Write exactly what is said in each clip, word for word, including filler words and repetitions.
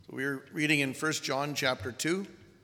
So we're reading in First John chapter two.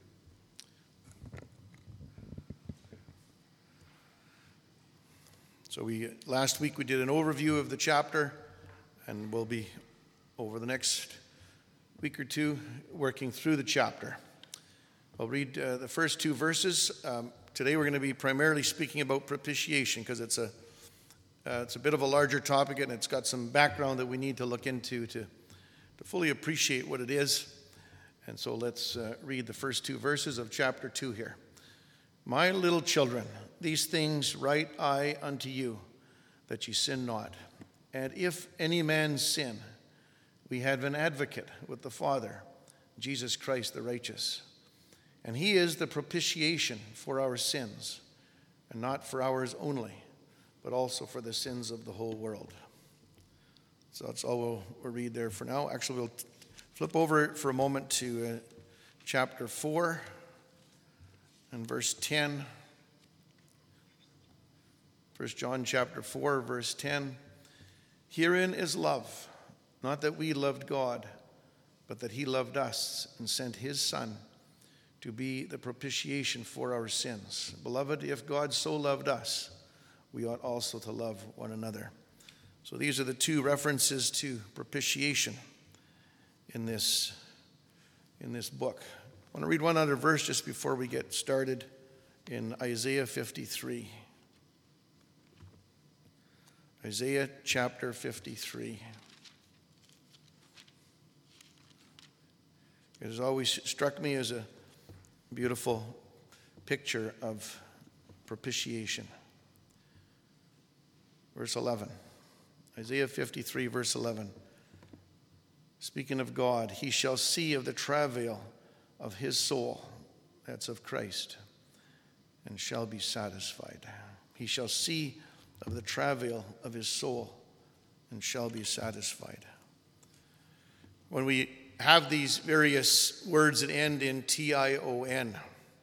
So we last week we did an overview of the chapter, and we'll be over the next week or two working through the chapter. I'll read uh, the first two verses. Um, today we're going to be primarily speaking about propitiation because it's a uh, it's a bit of a larger topic, and it's got some background that we need to look into to to fully appreciate what it is. And so let's uh, read the first two verses of chapter two here. My little children, these things write I unto you, that ye sin not. And if any man sin, we have an advocate with the Father, Jesus Christ the righteous. And he is the propitiation for our sins, and not for ours only, but also for the sins of the whole world. So that's all we'll, we'll read there for now. Actually, we'll t- flip over for a moment to uh, chapter four and verse ten. First John chapter four, verse ten. Herein is love, not that we loved God, but that he loved us and sent his Son to be the propitiation for our sins. Beloved, if God so loved us, we ought also to love one another. So these are the two references to propitiation in this, in this book. I want to read one other verse just before we get started in Isaiah fifty-three. Isaiah chapter fifty-three. It has always struck me as a beautiful picture of propitiation. Verse eleven. Isaiah fifty-three, verse eleven. Speaking of God, he shall see of the travail of his soul, that's of Christ, and shall be satisfied. He shall see of the travail of his soul and shall be satisfied. When we have these various words that end in T I O N,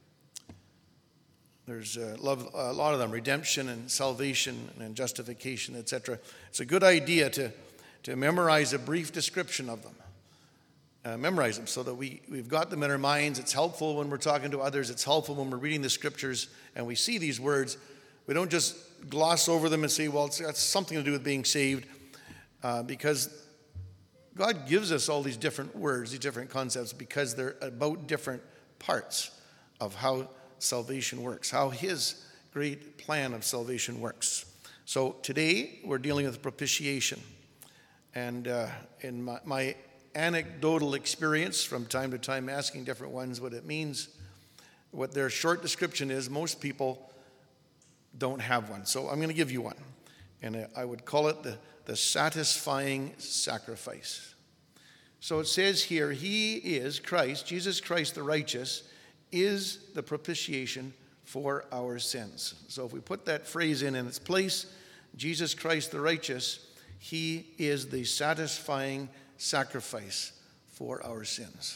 there's a lot of them, redemption and salvation and justification, et cetera. It's a good idea to, to memorize a brief description of them. Uh, memorize them so that we, we've got them in our minds. It's helpful when we're talking to others. It's helpful when we're reading the scriptures and we see these words. We don't just gloss over them and say, well, it's got something to do with being saved, uh, because God gives us all these different words, these different concepts, because they're about different parts of how salvation works, how his great plan of salvation works. So today we're dealing with propitiation. And uh, in my, my anecdotal experience from time to time asking different ones what it means, what their short description is, most people don't have one. So I'm going to give you one. And I would call it the, the satisfying sacrifice. So it says here, he is Christ, Jesus Christ the righteous, is the propitiation for our sins. So if we put that phrase in in its place, Jesus Christ the righteous, he is the satisfying sacrifice for our sins.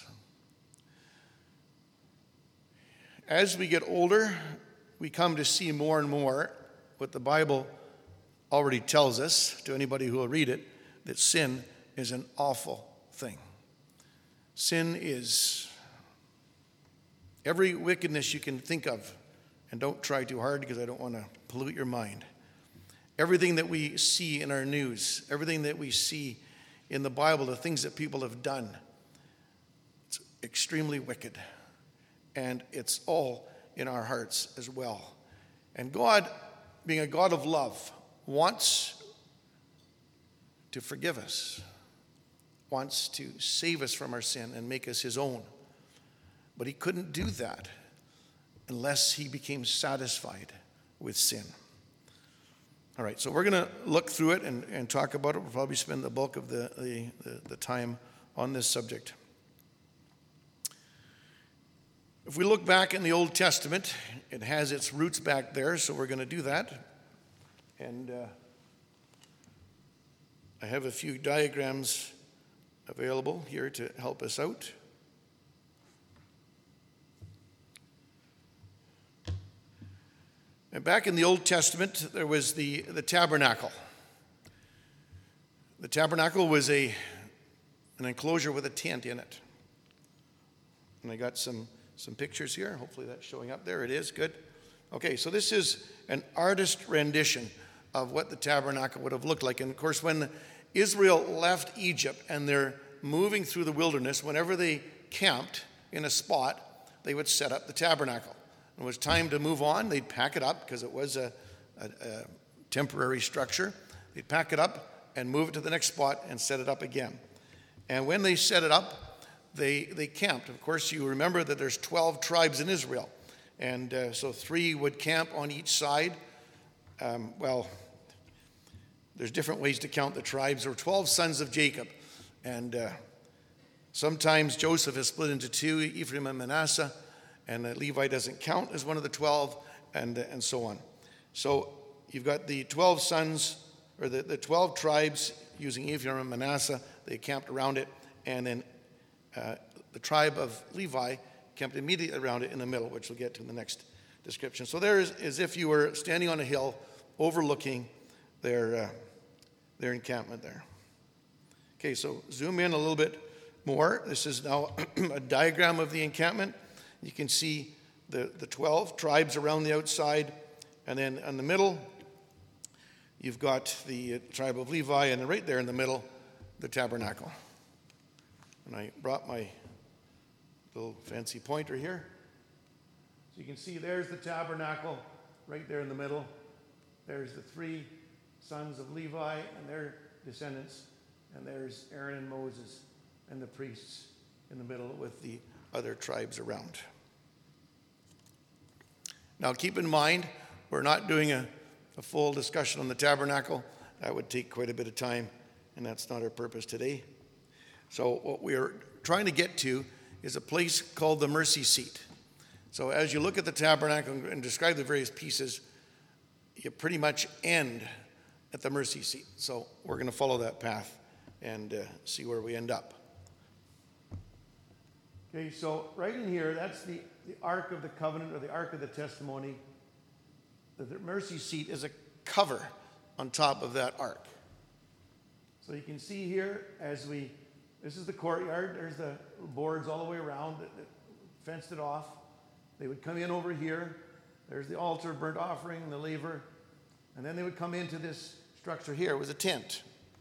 As we get older, we come to see more and more what the Bible already tells us, to anybody who will read it, that sin is an awful thing. Sin is every wickedness you can think of, and don't try too hard because I don't want to pollute your mind. Everything that we see in our news, everything that we see in the Bible, the things that people have done, it's extremely wicked. And it's all in our hearts as well. And God, being a God of love, wants to forgive us, wants to save us from our sin and make us his own. But he couldn't do that unless he became satisfied with sin. All right, so we're going to look through it and, and talk about it. We'll probably spend the bulk of the, the, the, the time on this subject. If we look back in the Old Testament, it has its roots back there, so we're going to do that. And uh, I have a few diagrams available here to help us out. And back in the Old Testament, there was the, the tabernacle. The tabernacle was a, an enclosure with a tent in it. And I got some, some pictures here. Hopefully that's showing up. There it is. Good. Okay, so this is an artist rendition of what the tabernacle would have looked like. And of course, when Israel left Egypt and they're moving through the wilderness, whenever they camped in a spot, they would set up the tabernacle. When it was time to move on, they'd pack it up because it was a, a, a temporary structure. They'd pack it up and move it to the next spot and set it up again. And when they set it up, they, they camped. Of course, you remember that there's twelve tribes in Israel. And uh, so three would camp on each side. Um, well, there's different ways to count the tribes. There were twelve sons of Jacob. And uh, sometimes Joseph is split into two, Ephraim and Manasseh. And uh, Levi doesn't count as one of the twelve, and, uh, and so on. So you've got the twelve sons, or the, the twelve tribes using Ephraim and Manasseh. They camped around it. And then uh, the tribe of Levi camped immediately around it in the middle, which we'll get to in the next description. So there is as if you were standing on a hill overlooking their, uh, their encampment there. Okay, so zoom in a little bit more. This is now a diagram of the encampment. You can see the, the twelve tribes around the outside, and then in the middle, you've got the tribe of Levi, and then right there in the middle, the tabernacle. And I brought my little fancy pointer here. So you can see there's the tabernacle right there in the middle. There's the three sons of Levi and their descendants. And there's Aaron and Moses and the priests in the middle with the other tribes around. Now keep in mind, we're not doing a, a full discussion on the tabernacle. That would take quite a bit of time, and that's not our purpose today. So what we're trying to get to is a place called the mercy seat. So as you look at the tabernacle and describe the various pieces, you pretty much end at the mercy seat. So we're going to follow that path and uh, see where we end up. Okay, so right in here, that's the, the Ark of the Covenant, or the Ark of the Testimony. The, the mercy seat is a cover on top of that ark. So you can see here as we, this is the courtyard. There's the boards all the way around that, that fenced it off. They would come in over here. There's the altar, burnt offering, and the laver. And then they would come into this structure here. It was a tent.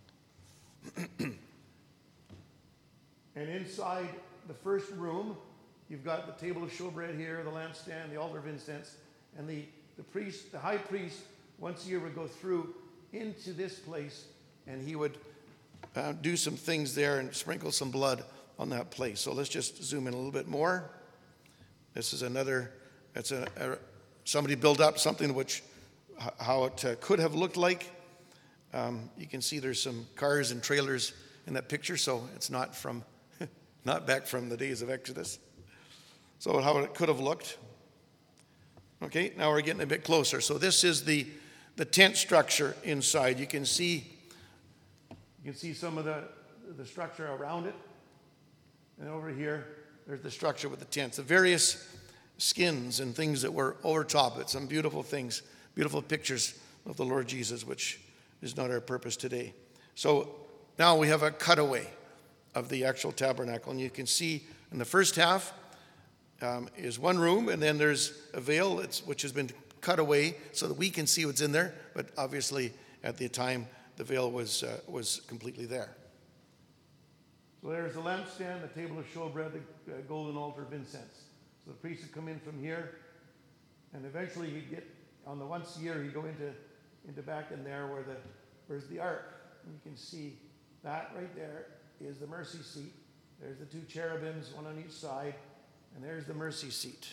And inside the first room, you've got the table of showbread here, the lampstand, the altar of incense, and the, the priest, the high priest, once a year would go through into this place, and he would uh, do some things there and sprinkle some blood on that place. So let's just zoom in a little bit more. This is another, it's a, a somebody built up something which, how it uh, could have looked like. Um, you can see there's some cars and trailers in that picture, so it's not from, not back from the days of Exodus. So how it could have looked. Okay, now we're getting a bit closer. So this is the, the tent structure inside. You can see, you can see some of the, the structure around it. And over here, there's the structure with the tents. The various skins and things that were over top of it. Some beautiful things, beautiful pictures of the Lord Jesus, which is not our purpose today. So now we have a cutaway of the actual tabernacle. And you can see in the first half um, is one room, and then there's a veil it's, which has been cut away so that we can see what's in there. But obviously, at the time, the veil was, uh, was completely there. So there's the lampstand, the table of showbread, the uh, golden altar of incense. So the priest would come in from here, and eventually he'd get, on the once a year, he'd go into, into back in there where the, where's the ark. And you can see that right there is the mercy seat. There's the two cherubims, one on each side, and there's the mercy seat.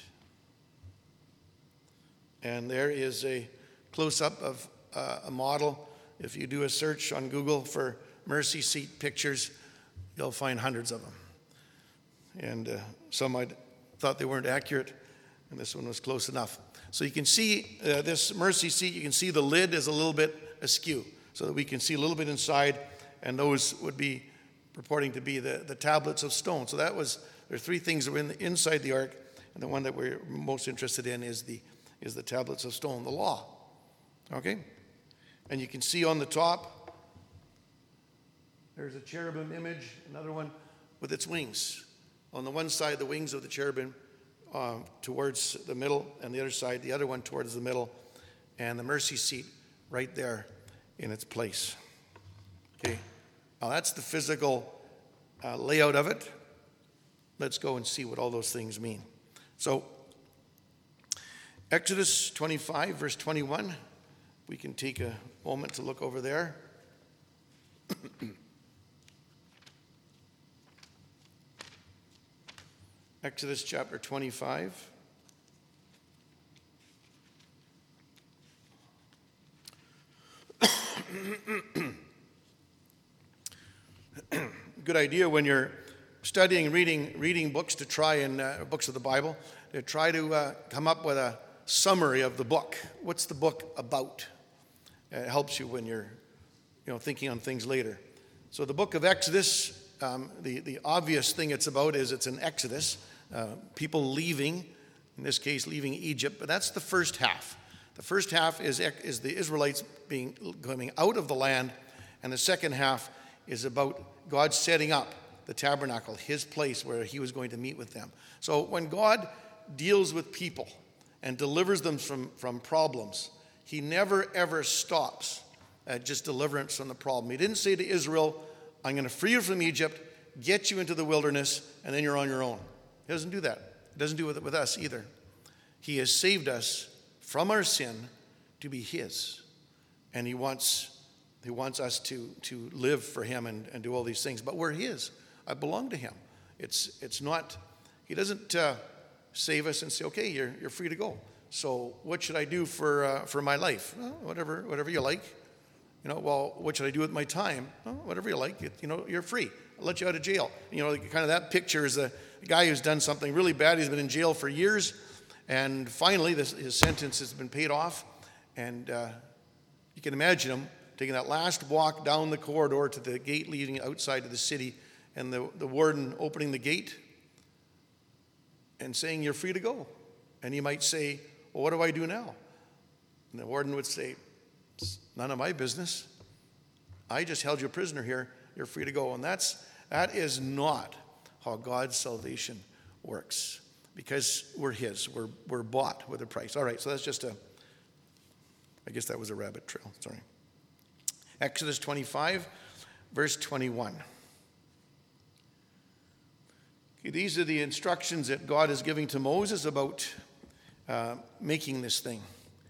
And there is a close-up of uh, a model. If you do a search on Google for mercy seat pictures, you'll find hundreds of them. And uh, some I thought they weren't accurate, and this one was close enough. So you can see uh, this mercy seat, you can see the lid is a little bit askew, so that we can see a little bit inside, and those would be purporting to be the, the tablets of stone. So that was, there are three things that were in the, inside the ark, and the one that we're most interested in is the, is the tablets of stone, the law. Okay? And you can see on the top, there's a cherubim image, another one with its wings. On the one side, the wings of the cherubim uh, towards the middle, and the other side, the other one towards the middle, and the mercy seat right there in its place. Okay, now that's the physical uh, layout of it. Let's go and see what all those things mean. So, Exodus twenty-five, verse twenty-one. We can take a moment to look over there. Exodus chapter twenty-five. Good idea when you're studying, reading, reading books to try and uh, books of the Bible, to try to uh, come up with a summary of the book. What's the book about? It helps you when you're, you know, thinking on things later. So the book of Exodus, um, the the obvious thing it's about is it's an exodus, uh, people leaving, in this case leaving Egypt. But that's the first half. The first half is is the Israelites being coming out of the land, and the second half is about God setting up the tabernacle, his place where he was going to meet with them. So when God deals with people and delivers them from, from problems, he never ever stops at just deliverance from the problem. He didn't say to Israel, I'm going to free you from Egypt, get you into the wilderness, and then you're on your own. He doesn't do that. He doesn't do it with us either. He has saved us from our sin to be his. And he wants He wants us to, to live for him and, and do all these things. But we're his. I belong to him. It's it's not, he doesn't uh, save us and say, okay, you're you're free to go. So what should I do for uh, for my life? Well, whatever whatever you like. You know, well, what should I do with my time? Well, whatever you like. You, you know, you're free. I'll let you out of jail. You know, kind of that picture is a guy who's done something really bad. He's been in jail for years. And finally, this, his sentence has been paid off. And uh, you can imagine him taking that last walk down the corridor to the gate leading outside of the city, and the, the warden opening the gate and saying, you're free to go. And he might say, well, what do I do now? And the warden would say, it's none of my business. I just held you a prisoner here. You're free to go. And that's that is not how God's salvation works, because we're his. We're, we're bought with a price. All right, so that's just a, I guess that was a rabbit trail. Sorry. Exodus twenty-five, verse twenty-one. Okay, these are the instructions that God is giving to Moses about uh, making this thing.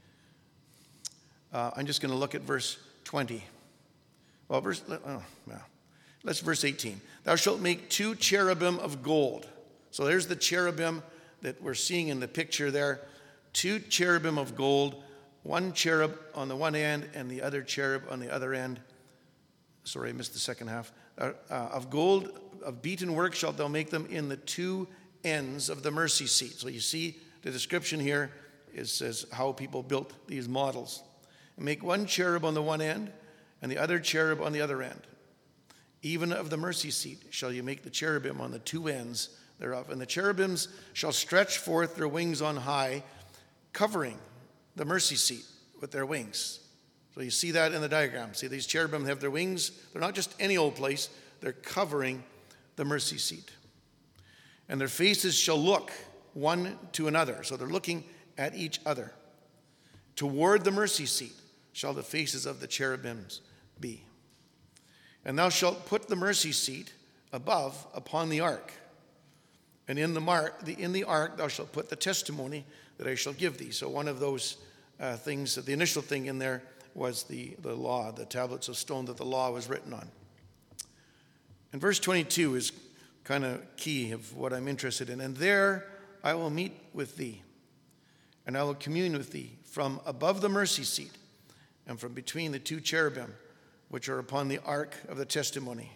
Uh, I'm just going to look at verse twenty. Well, verse, oh, well, let's verse eighteen. Thou shalt make two cherubim of gold. So there's the cherubim that we're seeing in the picture there. Two cherubim of gold. One cherub on the one end and the other cherub on the other end. Sorry, I missed the second half. Uh, uh, of gold, of beaten work shalt thou make them in the two ends of the mercy seat. So you see the description here. It says how people built these models. And make one cherub on the one end and the other cherub on the other end. Even of the mercy seat shall you make the cherubim on the two ends thereof. And the cherubims shall stretch forth their wings on high, covering the mercy seat with their wings. So you see that in the diagram. See, these cherubim have their wings. They're not just any old place. They're covering the mercy seat. And their faces shall look one to another. So they're looking at each other. Toward the mercy seat shall the faces of the cherubims be. And thou shalt put the mercy seat above upon the ark. And in the, mark, the, in the ark thou shalt put the testimony that I shall give thee. So one of those uh, things, the initial thing in there was the, the law, the tablets of stone that the law was written on. And verse twenty-two is kind of key of what I'm interested in. And there I will meet with thee, and I will commune with thee from above the mercy seat and from between the two cherubim which are upon the ark of the testimony.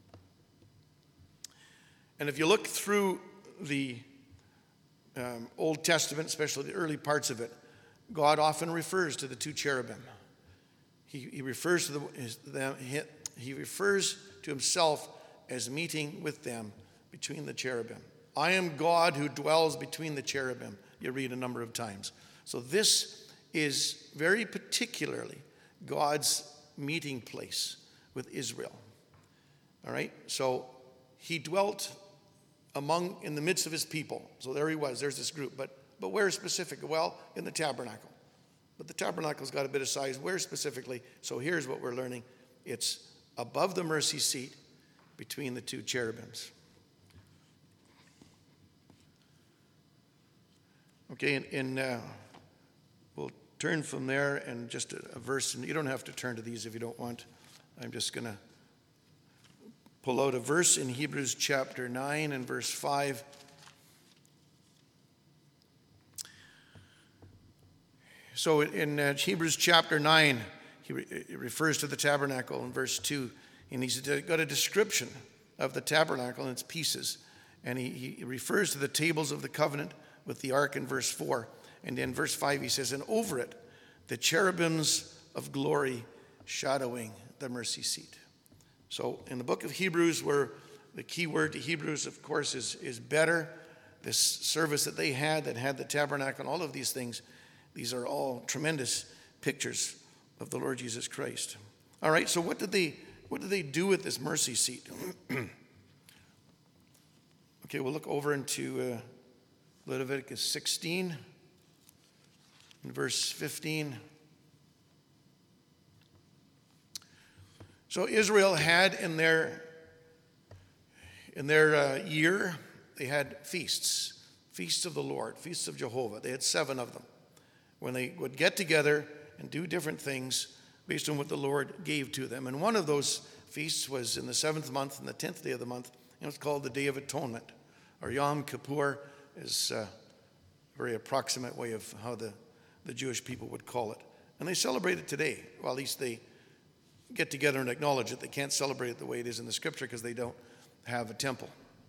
And if you look through the um, Old Testament, especially the early parts of it, God often refers to the two cherubim. He, he refers to the, his, them, he, he refers to himself as meeting with them between the cherubim. I am God who dwells between the cherubim. You read a number of times. So this is very particularly God's meeting place with Israel. All right? So he dwelt among, in the midst of his people. So there he was, there's this group. But, but where specifically? Well, in the tabernacle. But the tabernacle's got a bit of size. Where specifically? So here's what we're learning. It's above the mercy seat between the two cherubims. Okay, in, in uh, we'll turn from there and just a, a verse, and you don't have to turn to these if you don't want. I'm just going to pull out a verse in Hebrews chapter nine and verse five. So in uh, Hebrews chapter nine, he re- it refers to the tabernacle in verse two, and he's got a description of the tabernacle and its pieces. And he, he refers to the tables of the covenant with the ark in verse four. And in verse five he says, and over it, the cherubims of glory shadowing the mercy seat. So in the book of Hebrews, where the key word to Hebrews, of course, is, is better, this service that they had that had the tabernacle and all of these things, these are all tremendous pictures of the Lord Jesus Christ. All right, so what did they what did they do with this mercy seat? Okay, we'll look over into uh, Leviticus sixteen, in verse fifteen. So Israel had in their in their uh, year, they had feasts, feasts of the Lord, feasts of Jehovah. They had seven of them, when they would get together and do different things based on what the Lord gave to them. And one of those feasts was in the seventh month, and the tenth day of the month, and it was called the Day of Atonement, or Yom Kippur is a very approximate way of how the, the Jewish people would call it. And they celebrate it today, well, at least they get together and acknowledge it. They can't celebrate it the way it is in the scripture because they don't have a temple.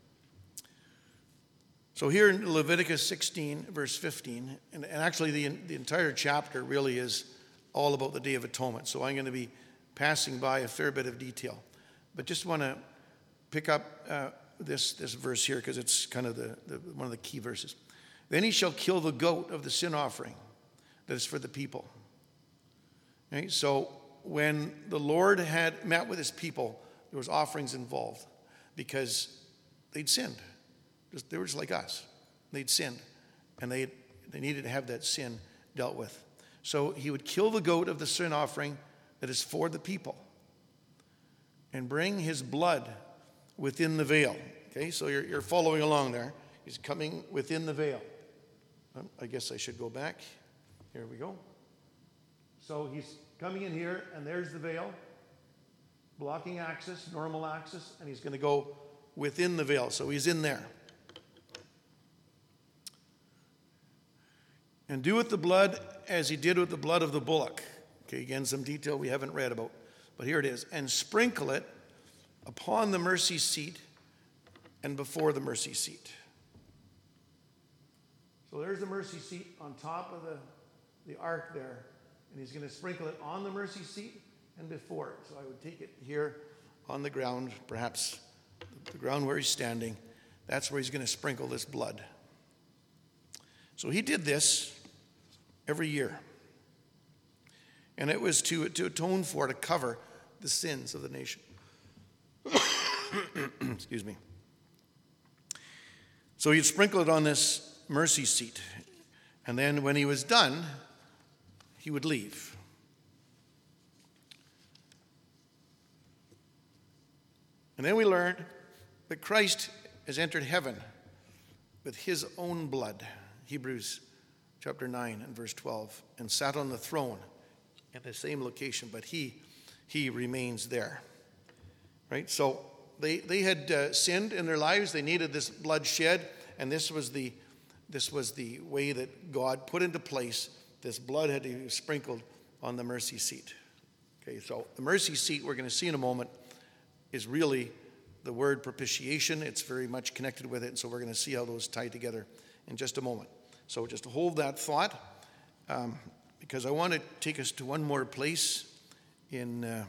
So here in Leviticus sixteen, verse fifteen, and, and actually the, the entire chapter really is all about the Day of Atonement. So I'm going to be passing by a fair bit of detail. But just want to pick up uh, this, this verse here because it's kind of the, the one of the key verses. Then he shall kill the goat of the sin offering that is for the people. Okay, so when the Lord had met with his people, there was offerings involved because they'd sinned. Just, they were just like us. They'd sinned, and they they needed to have that sin dealt with. So he would kill the goat of the sin offering that is for the people and bring his blood within the veil. Okay, so you're, you're following along there. He's coming within the veil. Um, I guess I should go back. Here we go. So he's coming in here, and there's the veil, blocking access, normal access, and he's going to go within the veil. So he's in there. And do with the blood as he did with the blood of the bullock. Okay, again, some detail we haven't read about. But here it is. And sprinkle it upon the mercy seat and before the mercy seat. So there's the mercy seat on top of the, the ark there. And he's going to sprinkle it on the mercy seat and before it. So I would take it here on the ground, perhaps the ground where he's standing. That's where he's going to sprinkle this blood. So he did this every year. And it was to, to atone for, to cover the sins of the nation. Excuse me. So he'd sprinkle it on this mercy seat. And then when he was done, he would leave. And then we learned that Christ has entered heaven with his own blood. Hebrews chapter nine and verse twelve, and sat on the throne at the same location, but he he remains there. Right? So they they had uh, sinned in their lives. They needed this blood shed, and this was the this was the way that God put into place. This blood had to be sprinkled on the mercy seat. Okay, so the mercy seat we're going to see in a moment is really the word propitiation. It's very much connected with it, and so we're going to see how those tie together in just a moment. So just hold that thought, um, because I want to take us to one more place in uh,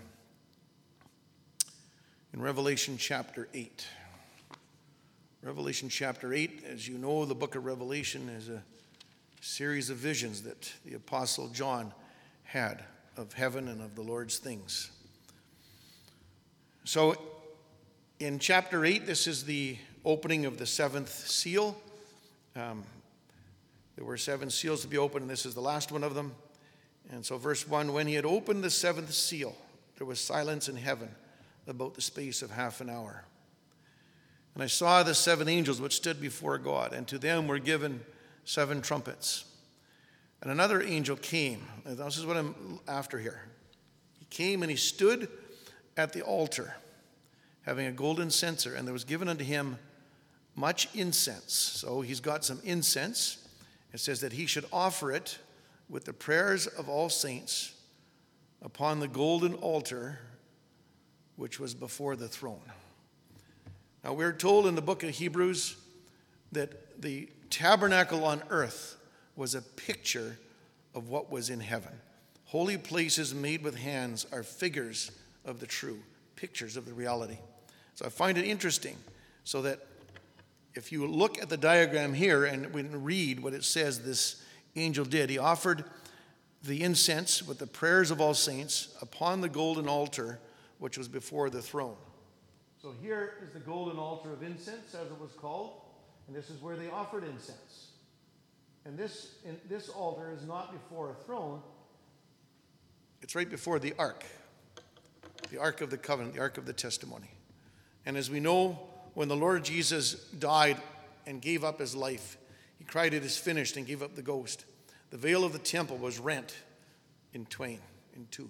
in Revelation chapter eight. Revelation chapter eight, as you know, the book of Revelation is a series of visions that the Apostle John had of heaven and of the Lord's things. So in chapter eight, this is the opening of the seventh seal. Um, there were seven seals to be opened, and this is the last one of them. And so verse one, when he had opened the seventh seal, there was silence in heaven about the space of half an hour. And I saw the seven angels which stood before God, and to them were given seven trumpets. And another angel came. And this is what I'm after here. He came and he stood at the altar, having a golden censer, and there was given unto him much incense. So he's got some incense. It says that he should offer it with the prayers of all saints upon the golden altar which was before the throne. Now, we're told in the book of Hebrews that the tabernacle on earth was a picture of what was in heaven. Holy places made with hands are figures of the true, pictures of the reality. So I find it interesting, so that if you look at the diagram here and we read what it says this angel did, he offered the incense with the prayers of all saints upon the golden altar which was before the throne. So here is the golden altar of incense, as it was called, and this is where they offered incense. And this, in, this altar is not before a throne. It's right before the ark, the ark of the covenant, the ark of the testimony. And as we know, when the Lord Jesus died and gave up his life, he cried, "It is finished," and gave up the ghost. The veil of the temple was rent in twain, in two,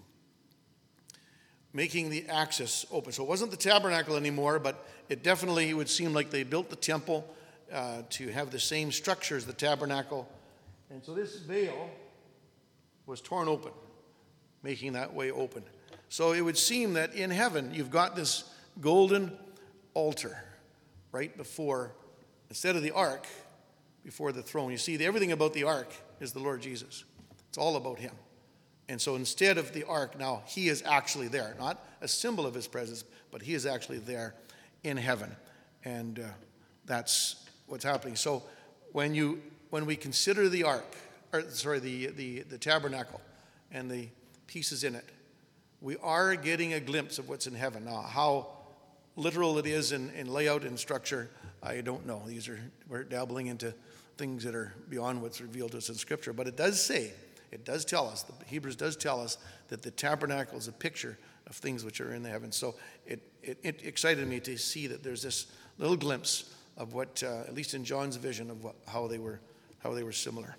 making the access open. So it wasn't the tabernacle anymore, but it definitely would seem like they built the temple uh, to have the same structure as the tabernacle. And so this veil was torn open, making that way open. So it would seem that in heaven, you've got this golden altar right before, instead of the ark, before the throne. You see, everything about the ark is the Lord Jesus. It's all about him. And so instead of the ark, now he is actually there. Not a symbol of his presence, but he is actually there in heaven. And uh, that's what's happening. So when you when we consider the ark, or sorry, the, the, the tabernacle and the pieces in it, we are getting a glimpse of what's in heaven. Now, how literal it is in, in layout and structure, I don't know. These are, we're dabbling into things that are beyond what's revealed to us in Scripture. But it does say, it does tell us, the Hebrews does tell us that the tabernacle is a picture of things which are in the heavens. So it, it, it excited me to see that there's this little glimpse of what, uh, at least in John's vision, of what, how they were, how they were similar.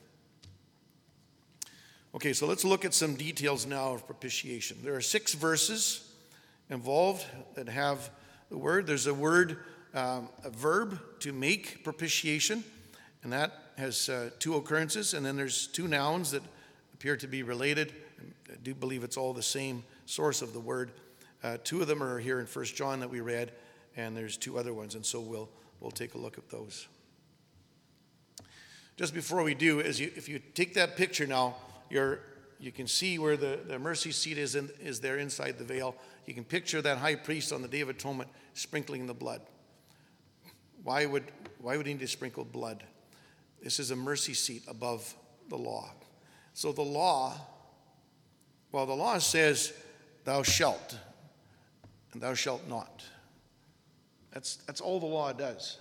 Okay, so let's look at some details now of propitiation. There are six verses involved that have the word. There's a word, um, a verb to make propitiation, and that has uh, two occurrences. And then there's two nouns that appear to be related. I do believe it's all the same source of the word. Uh, two of them are here in First John that we read, and there's two other ones, and so we'll we'll take a look at those. Just before we do, as you, if you take that picture now, you're, you can see where the, the mercy seat is, in, is there inside the veil. You can picture that high priest on the Day of Atonement sprinkling the blood. Why would, why would he need to sprinkle blood? This is a mercy seat above the law. So the law, well, the law says, thou shalt, and thou shalt not. That's, that's all the law does.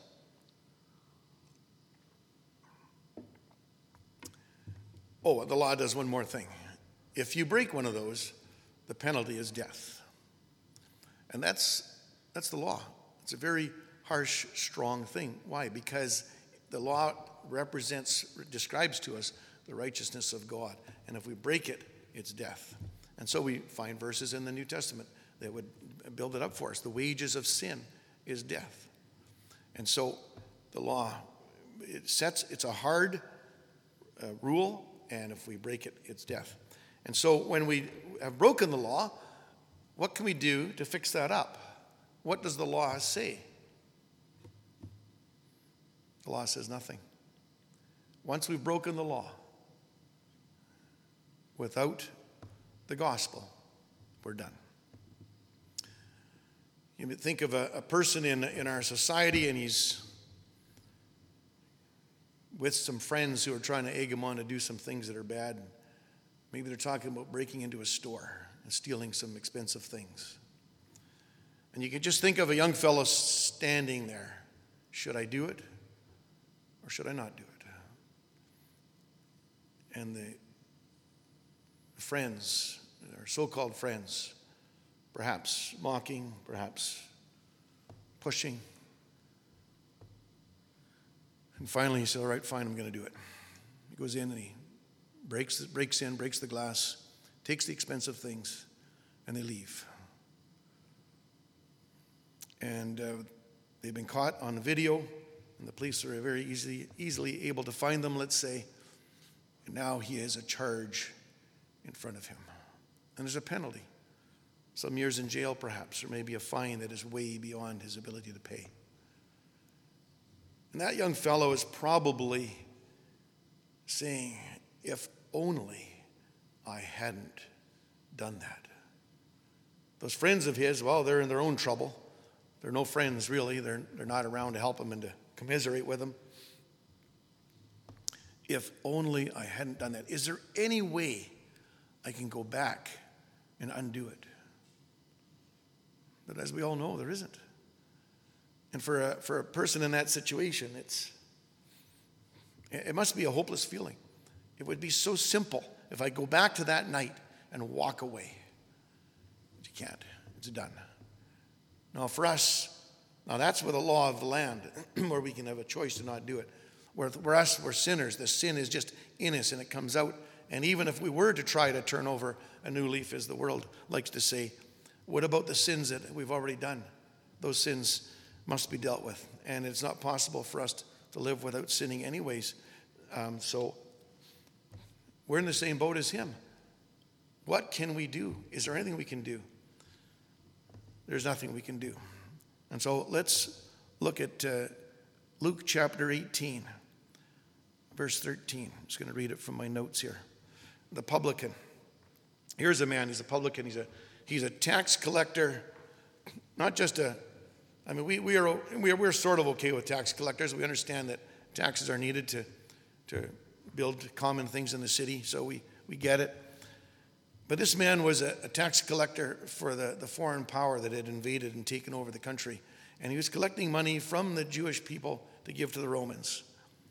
Oh, the law does one more thing. If you break one of those, the penalty is death. And that's, that's the law. It's a very harsh, strong thing. Why? Because the law represents, describes to us the righteousness of God. And if we break it, it's death. And so we find verses in the New Testament that would build it up for us. The wages of sin is death. And so the law, it sets, it's a hard uh, rule, and if we break it, it's death. And so when we have broken the law, what can we do to fix that up? What does the law say? The law says nothing. Once we've broken the law, without the gospel, we're done. You think of a, a person in, in our society, and he's with some friends who are trying to egg him on to do some things that are bad. Maybe they're talking about breaking into a store and stealing some expensive things. And you can just think of a young fellow standing there Should I do it or should I not do it? And the friends, or so-called friends, perhaps mocking, perhaps pushing. And finally he said, all right, fine, I'm going to do it. He goes in and he breaks, breaks in, breaks the glass, takes the expensive things, and they leave. And uh, they've been caught on video, and the police are very easily, easily able to find them, let's say. And now he has a charge in front of him. And there's a penalty. Some years in jail, perhaps, or maybe a fine that is way beyond his ability to pay. And that young fellow is probably saying, if only I hadn't done that. Those friends of his, well, they're in their own trouble. They're no friends, really. They're, they're not around to help him and to commiserate with him. If only I hadn't done that. Is there any way I can go back and undo it? But as we all know, there isn't. And for a, for a person in that situation, it's it must be a hopeless feeling. It would be so simple if I go back to that night and walk away. But you can't. It's done. Now for us, now that's with the law of the land, where we can have a choice to not do it. Where for us, we're sinners. The sin is just in us and it comes out. And even if we were to try to turn over a new leaf, as the world likes to say, what about the sins that we've already done? Those sins must be dealt with. And it's not possible for us to live without sinning anyways. Um, so we're in the same boat as him. What can we do? Is there anything we can do? There's nothing we can do. And so let's look at uh, Luke chapter eighteen, verse thirteen. I'm just going to read it from my notes here. The publican. Here's a man. He's a publican. He's a he's a tax collector. Not just a. I mean, we we are we are we're sort of okay with tax collectors. We understand that taxes are needed to to build common things in the city. So we we get it. But this man was a, a tax collector for the, the foreign power that had invaded and taken over the country. And he was collecting money from the Jewish people to give to the Romans.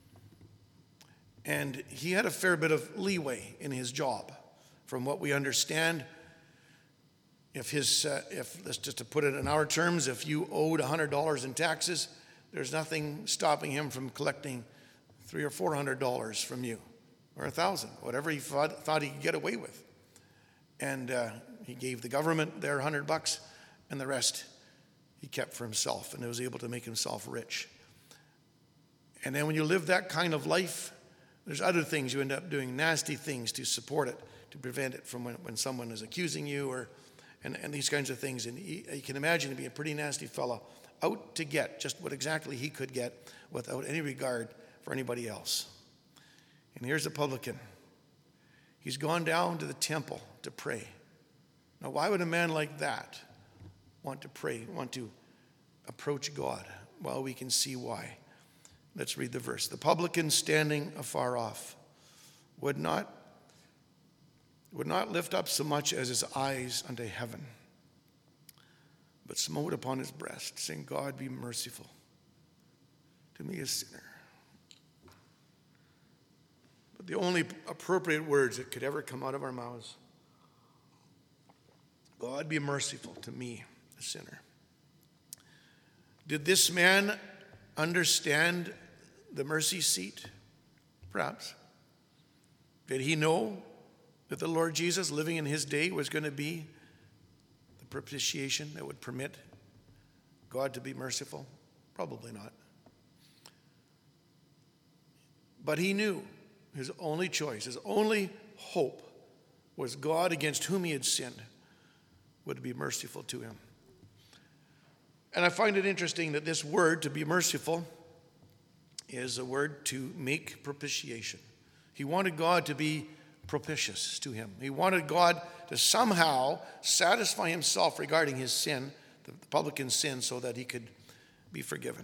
And he had a fair bit of leeway in his job. From what we understand, if his, uh, if let's just to put it in our terms, if you owed one hundred dollars in taxes, there's nothing stopping him from collecting three or four hundred dollars from you, or a thousand, whatever he thought, thought he could get away with. And uh, he gave the government their hundred bucks, and the rest he kept for himself, and he was able to make himself rich. And then when you live that kind of life, there's other things. You end up doing nasty things to support it, to prevent it from when, when someone is accusing you, or and, and these kinds of things. And he, you can imagine him being a pretty nasty fellow, out to get just what exactly he could get without any regard for anybody else. And here's the publican. He's gone down to the temple to pray. Now, why would a man like that want to pray, want to approach God? Well, we can see why. Let's read the verse. The publican, standing afar off, would not, would not lift up so much as his eyes unto heaven, but smote upon his breast, saying, God, be merciful to me, a sinner. But the only appropriate words that could ever come out of our mouths, God, be merciful to me, a sinner. Did this man understand the mercy seat? Perhaps. Did he know that the Lord Jesus, living in his day, was going to be the propitiation that would permit God to be merciful? Probably not. But he knew his only choice, his only hope was God, against whom he had sinned, would be merciful to him. And I find it interesting that this word, to be merciful, is a word to make propitiation. He wanted God to be propitious to him. He wanted God to somehow satisfy himself regarding his sin, the publican's sin, so that he could be forgiven.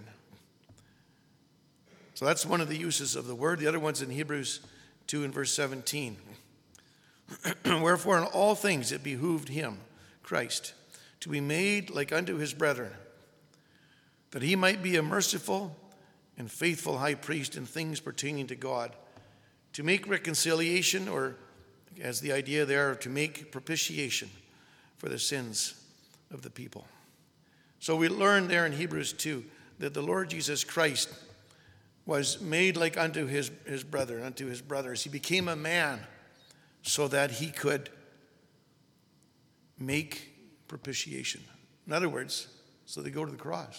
So that's one of the uses of the word. The other one's in Hebrews two and verse seventeen. Wherefore in all things it behooved him, Christ, to be made like unto his brethren, that he might be a merciful and faithful high priest in things pertaining to God, to make reconciliation, or as the idea there, to make propitiation for the sins of the people. So we learn there in Hebrews two that the Lord Jesus Christ was made like unto his, his brother, unto his brothers. He became a man so that he could make propitiation. In other words, so they go to the cross.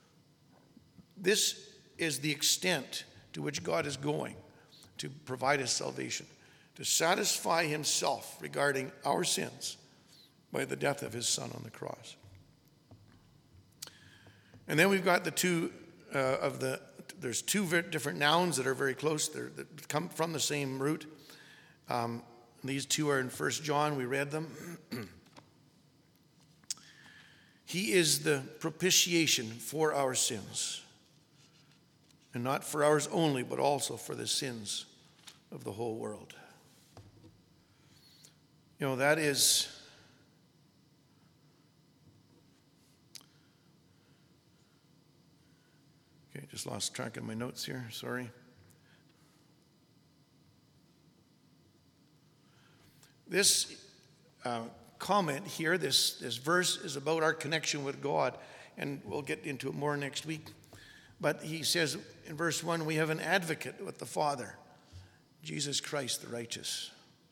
This is the extent to which God is going to provide us salvation, to satisfy himself regarding our sins by the death of his Son on the cross. And then we've got the two uh, of the, there's two different nouns that are very close, They're, that come from the same root. Um, these two are in First John, we read them. He is the propitiation for our sins, and not for ours only, but also for the sins of the whole world. You know, that is okay, just lost track of my notes here, sorry. This uh, comment here, this, this verse is about our connection with God, and we'll get into it more next week. But he says in verse one, we have an advocate with the Father, Jesus Christ the righteous.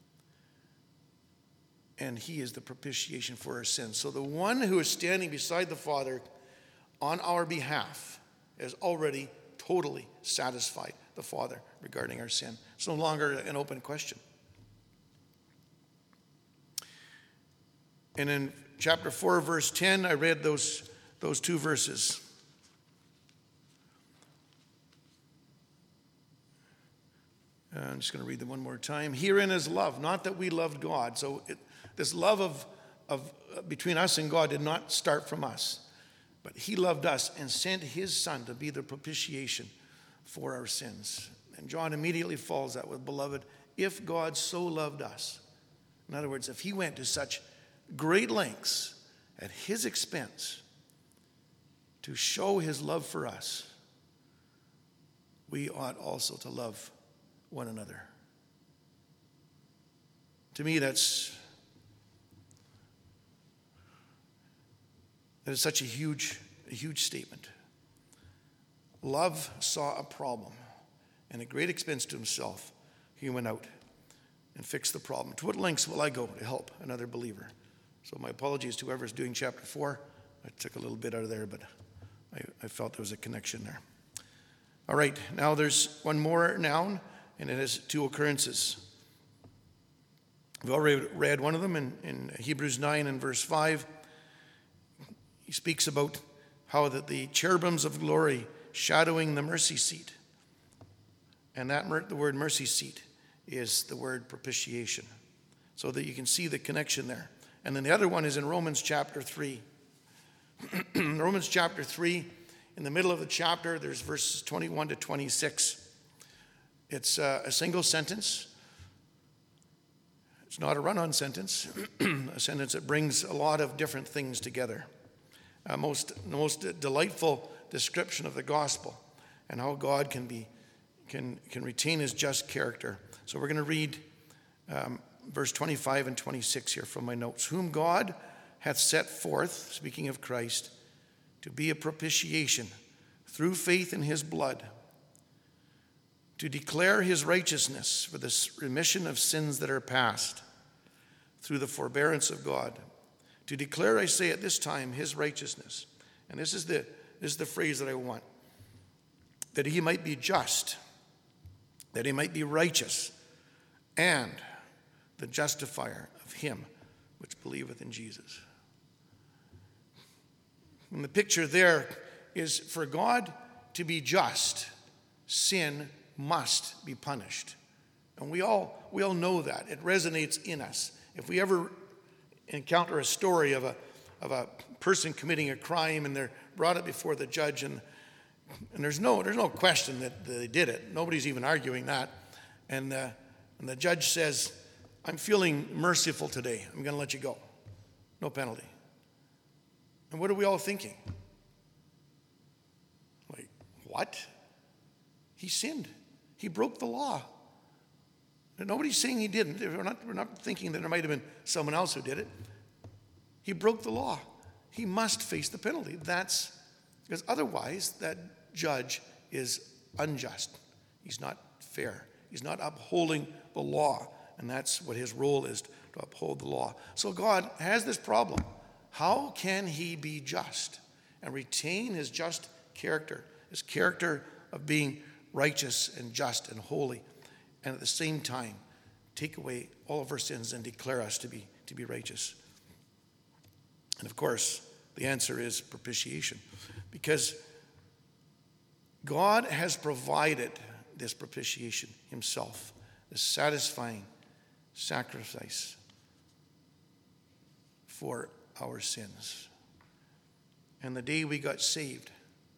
And he is the propitiation for our sins. So the one who is standing beside the Father on our behalf has already totally satisfied the Father regarding our sin. It's no longer an open question. And in chapter four, verse ten, I read those, those two verses. Uh, I'm just going to read them one more time. Herein is love, not that we loved God. So it, this love of, of uh, between us and God did not start from us. But he loved us and sent his Son to be the propitiation for our sins. And John immediately follows that with, beloved, if God so loved us. In other words, if he went to such great lengths at his expense to show his love for us, we ought also to love one another. To me, that's that is such a huge, a huge statement. Love saw a problem, and at great expense to himself, he went out and fixed the problem. To what lengths will I go to help another believer? So my apologies to whoever's doing chapter four. I took a little bit out of there, but I, I felt there was a connection there. All right, now there's one more noun, and it has two occurrences. We've already read one of them in, in Hebrews nine and verse five. He speaks about how that the cherubims of glory shadowing the mercy seat. And that mer- the word mercy seat is the word propitiation. So that you can see the connection there. And then the other one is in Romans chapter three. Romans chapter three, in the middle of the chapter, there's verses twenty-one to twenty-six. It's uh, a single sentence. It's not a run-on sentence, a sentence that brings a lot of different things together. Uh, most, most delightful description of the gospel and how God can be can can retain his just character. So we're going to read um, verse twenty-five and twenty-six here from my notes. Whom God hath set forth, speaking of Christ, to be a propitiation through faith in his blood, to declare his righteousness for the remission of sins that are past, through the forbearance of God. To declare, I say at this time, his righteousness. And this is the, this is the phrase that I want. That he might be just, that he might be righteous, and the justifier of him which believeth in Jesus. And the picture there is for God to be just, sin must be punished. And we all we all know that. It resonates in us. If we ever encounter a story of a of a person committing a crime and they're brought up before the judge, and and there's no there's no question that they did it. Nobody's even arguing that. And uh, and the judge says, I'm feeling merciful today. I'm going to let you go. No penalty. And what are we all thinking? Like, what? He sinned. He broke the law. Nobody's saying he didn't. We're not, we're not thinking that there might have been someone else who did it. He broke the law. He must face the penalty. That's because otherwise that judge is unjust. He's not fair. He's not upholding the law. And that's what his role is, to uphold the law. So God has this problem. How can he be just and retain his just character, his character of being righteous and just and holy, and at the same time take away all of our sins and declare us to be, to be righteous? And of course, the answer is propitiation, because God has provided this propitiation himself, this satisfying sacrifice for our sins. And the day we got saved,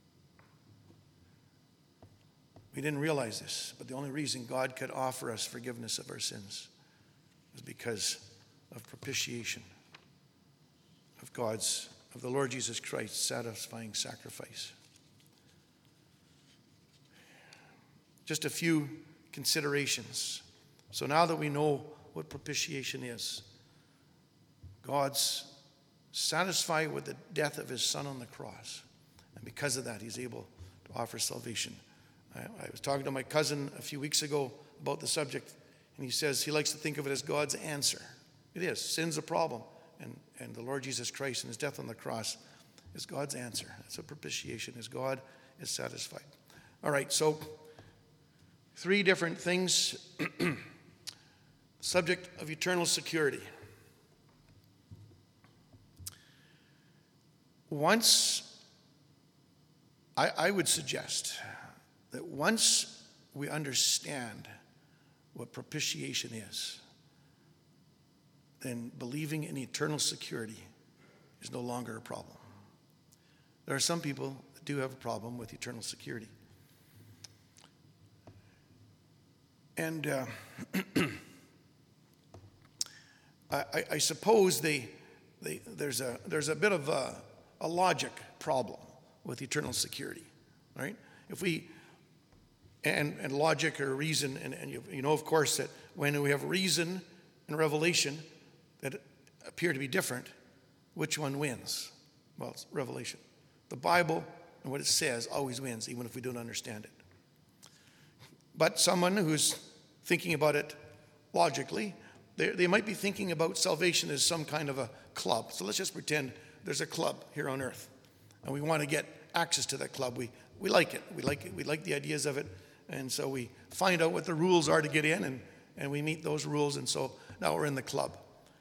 we didn't realize this, but the only reason God could offer us forgiveness of our sins was because of propitiation, of God's, of the Lord Jesus Christ's satisfying sacrifice. Just a few considerations. So now that we know what propitiation is, God's satisfied with the death of his Son on the cross, and because of that, he's able to offer salvation. I, I was talking to my cousin a few weeks ago about the subject, and he says he likes to think of it as God's answer. It is. Sin's a problem, and, and the Lord Jesus Christ and his death on the cross is God's answer. That's what propitiation is. God is satisfied. All right, so three different things. Subject of eternal security. Once, I, I would suggest that once we understand what propitiation is, then believing in eternal security is no longer a problem. There are some people that do have a problem with eternal security. And uh, I, I suppose they, they, there's, a, there's a bit of a, a logic problem with eternal security, right? If we, and, and logic or reason, and, and you, you know, of course, that when we have reason and revelation that appear to be different, which one wins? Well, it's revelation. The Bible and what it says always wins, even if we don't understand it. But someone who's thinking about it logically, they, they might be thinking about salvation as some kind of a club. So let's just pretend there's a club here on earth, and we want to get access to that club. We we like it. We like it. We like the ideas of it, and so we find out what the rules are to get in, and, and we meet those rules, and so now we're in the club.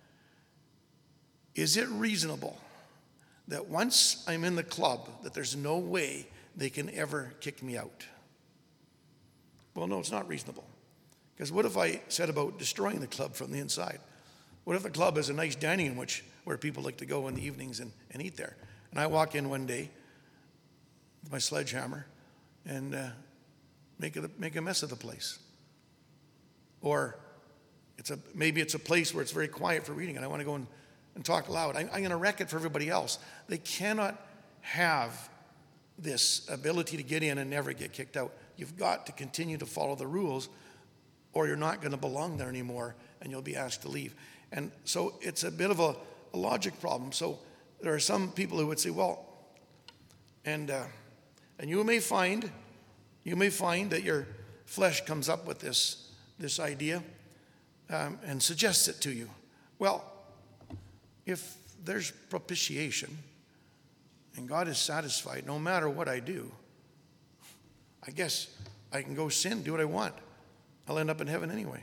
Is it reasonable that once I'm in the club, that there's no way they can ever kick me out? Well, no, it's not reasonable. Because what if I set about destroying the club from the inside? What if the club is a nice dining room which, where people like to go in the evenings and, and eat there? And I walk in one day with my sledgehammer and uh, make, a, make a mess of the place. Or it's a, maybe it's a place where it's very quiet for reading and I want to go and, and talk loud. I, I'm going to wreck it for everybody else. They cannot have this ability to get in and never get kicked out. You've got to continue to follow the rules, or you're not going to belong there anymore, and you'll be asked to leave. And so it's a bit of a, a logic problem. So there are some people who would say, well, and uh, and you may find, you may find that your flesh comes up with this, this idea um, and suggests it to you. Well, if there's propitiation and God is satisfied, no matter what I do, I guess I can go sin, do what I want. I'll end up in heaven anyway.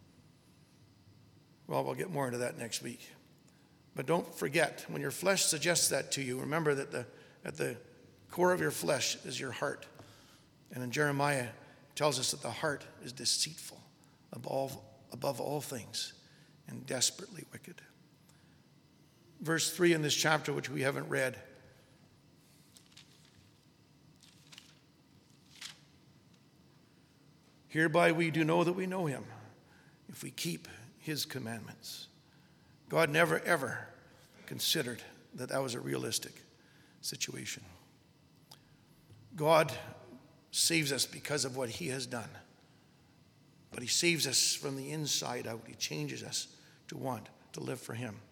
Well, we'll get more into that next week. But don't forget, when your flesh suggests that to you, remember that the, at the core of your flesh is your heart. And in Jeremiah, it tells us that the heart is deceitful above, above all things and desperately wicked. Verse three in this chapter, which we haven't read, hereby we do know that we know him, if we keep his commandments. God never, ever considered that that was a realistic situation. God saves us because of what he has done. But he saves us from the inside out. He changes us to want to live for him.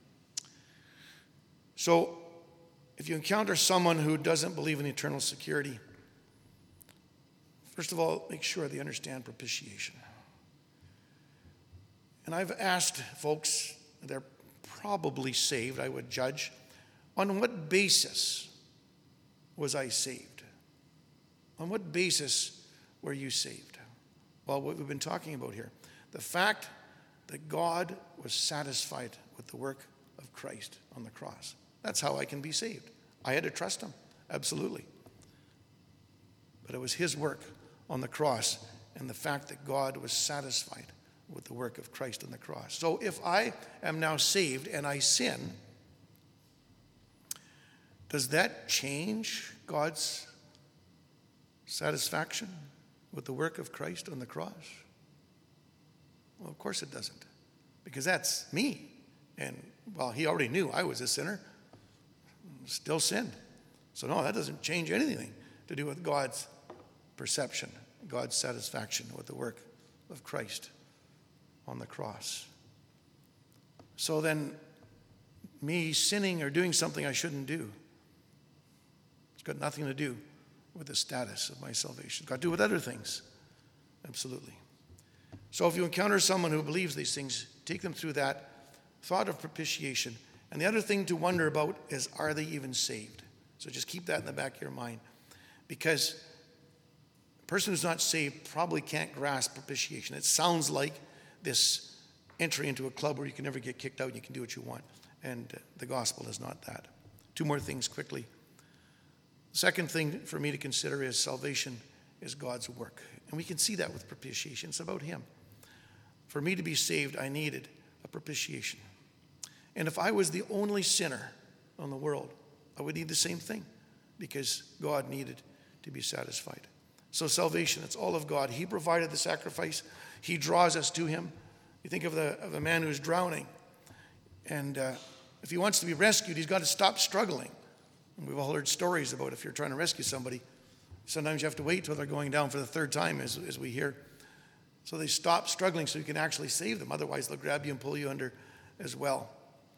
So, if you encounter someone who doesn't believe in eternal security, first of all, make sure they understand propitiation. And I've asked folks, they're probably saved, I would judge, on what basis was I saved? On what basis were you saved? Well, what we've been talking about here, the fact that God was satisfied with the work of Christ on the cross. That's how I can be saved. I had to trust him, absolutely. But it was his work on the cross and the fact that God was satisfied with the work of Christ on the cross. So if I am now saved and I sin, does that change God's satisfaction with the work of Christ on the cross? Well, of course it doesn't, because that's me. And, well, he already knew I was a sinner, still sinned. So, no, that doesn't change anything to do with God's perception, God's satisfaction with the work of Christ on the cross. So then, me sinning or doing something I shouldn't do, it's got nothing to do with the status of my salvation. It's got to do with other things. Absolutely. So if you encounter someone who believes these things, take them through that thought of propitiation. And the other thing to wonder about is, are they even saved? So just keep that in the back of your mind. Because a person who's not saved probably can't grasp propitiation. It sounds like this entry into a club where you can never get kicked out and you can do what you want. And uh, the gospel is not that. Two more things quickly. The second thing for me to consider is salvation is God's work. And we can see that with propitiation. It's about him. For me to be saved, I needed a propitiation. And if I was the only sinner on the world, I would need the same thing, because God needed to be satisfied. So salvation, it's all of God. He provided the sacrifice. He draws us to him. You think of, the, of a man who's drowning. And uh, if he wants to be rescued, he's got to stop struggling. And we've all heard stories about if you're trying to rescue somebody, sometimes you have to wait till they're going down for the third time, as, as we hear. So they stop struggling so you can actually save them. Otherwise, they'll grab you and pull you under as well.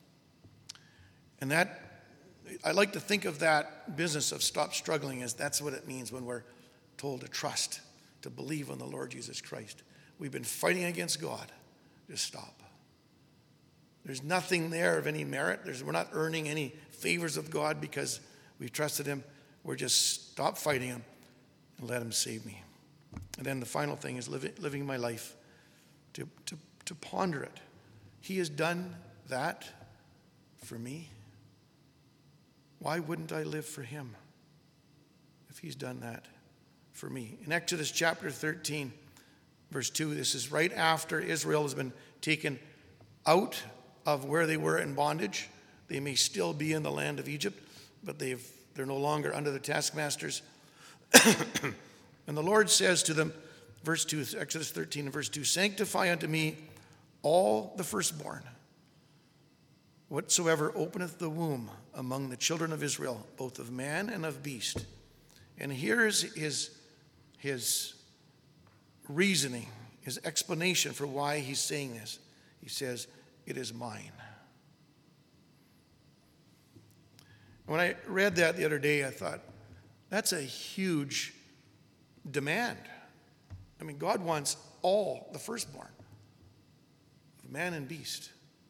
And that, I like to think of that business of stop struggling as that's what it means when we're told to trust, to believe on the Lord Jesus Christ. We've been fighting against God. Just stop. There's nothing there of any merit. There's, we're not earning any favors of God because we've trusted him. We're just stop fighting him and let him save me. And then the final thing is living, living my life to, to, to ponder it. He has done that for me. Why wouldn't I live for him if he's done that for me? In Exodus chapter thirteen, verse two, this is right after Israel has been taken out of where they were in bondage. They may still be in the land of Egypt, but they've, they're no longer under the taskmasters. And the Lord says to them, verse two, Exodus thirteen and verse two, sanctify unto me all the firstborn, whatsoever openeth the womb among the children of Israel, both of man and of beast. And here's his, his reasoning, his explanation for why he's saying this. He says, it is mine. When I read that the other day, I thought, that's a huge demand. I mean, God wants all the firstborn of man and beast.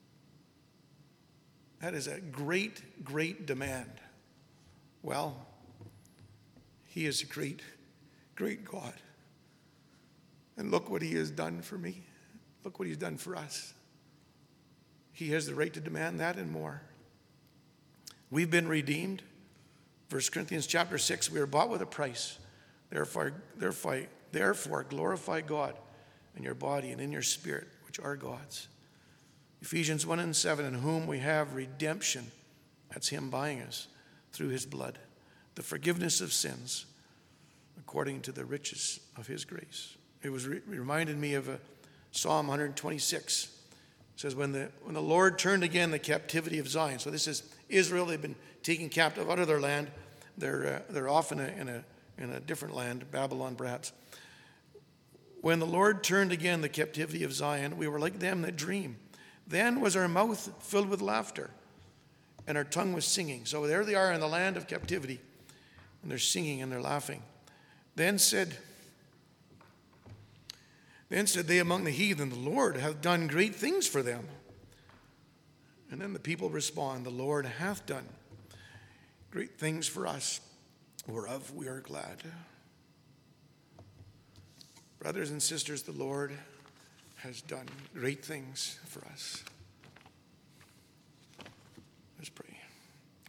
That is a great, great demand. Well, he is a great, great God. And look what he has done for me. Look what he's done for us. He has the right to demand that and more. We've been redeemed. First Corinthians chapter six, we are bought with a price. Therefore, therefore, therefore glorify God in your body and in your spirit, which are God's. Ephesians one and seven, in whom we have redemption, that's him buying us, through his blood, the forgiveness of sins, according to the riches of his grace. It was re- reminded me of a Psalm one twenty-six. It says, when the, when the Lord turned again the captivity of Zion. So this is Israel. They've been taken captive out of their land. They're, uh, they're off in a, in, a, in a different land, Babylon perhaps. When the Lord turned again the captivity of Zion, we were like them that dream. Then was our mouth filled with laughter, and our tongue was singing. So there they are in the land of captivity, and they're singing and they're laughing. Then said, then said they among the heathen, the Lord hath done great things for them. And then the people respond, the Lord hath done great things for us, whereof we are glad. Brothers and sisters, the Lord has done great things for us.